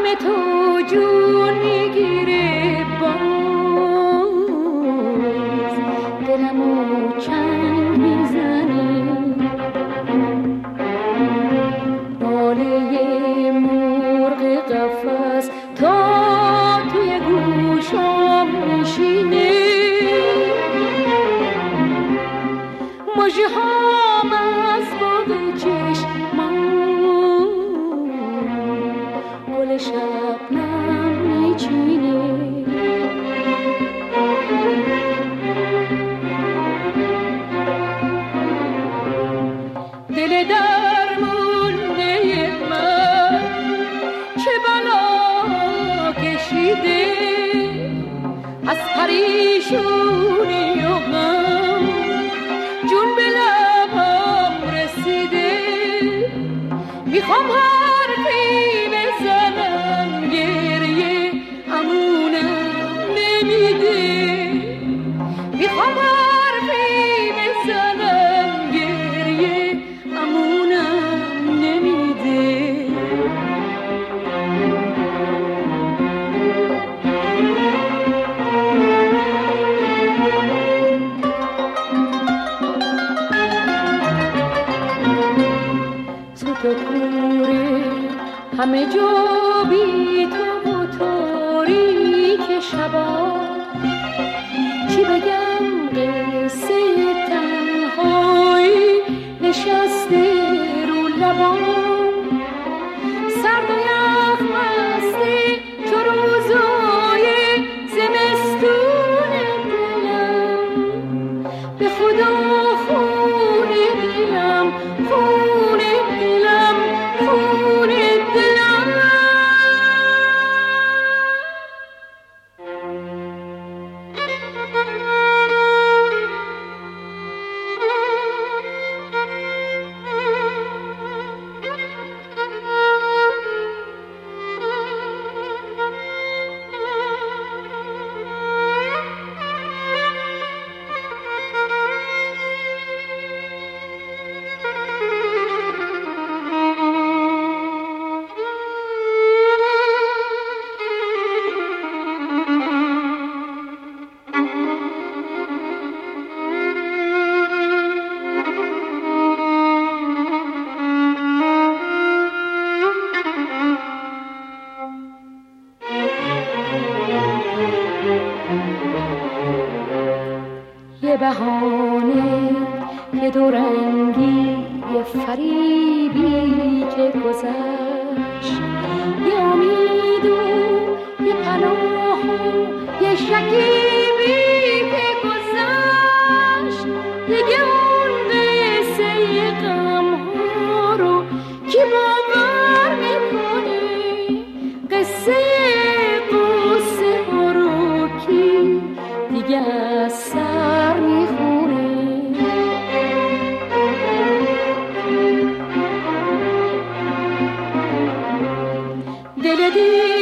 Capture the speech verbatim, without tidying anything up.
غم تو جون میگیره باز، دلمو چنگ میزنه باله مرغ قفس تا توی گوشم میشینه، مژه هام از باغ چشمم گل شبنم میچینه. دل درمونده من چه بلا کشیده، از پریشونی و غم جون به لبم رسیده. میخوام حرفی بزنم گریه امونم نمیده، میخوام حرفی بزنم گریه امونم نمیده. تو کوره همه جا بی تو و تاریک شبا، چی بگم قصه تنهایی نشسته رو لبام، سرد و یخ مستی چو روزای زمستون دلم، به خدا خون دلم خون دلم خون دلم. یه بهانه یه دورنگی یه فریبی که گذشت، یه امید و یه پناه و یه شکیبی که گذشت، دیگه اون قصه غم ها رو کی باور میکنه، قصه قصه ها رو کی دیگه از سر میخونه. دل